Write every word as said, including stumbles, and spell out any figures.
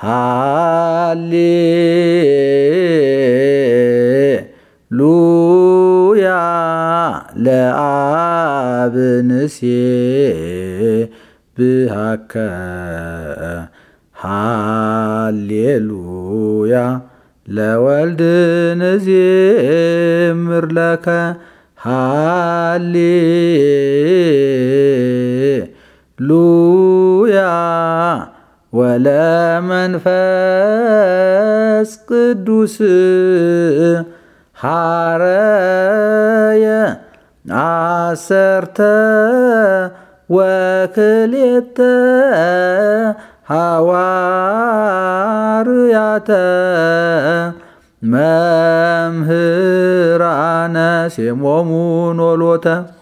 ሃሌሉያ ለአብ ንሴብሐከ ሃሌሉያ ለወልድ ንዜምር ለከ ሃሌሉያ ወለመንፈስ ቅዱስ ሐረየ አሰርተ ወክልኤተ ሐዋርያተ መምህራነ ሴሞሙ ኖሎተ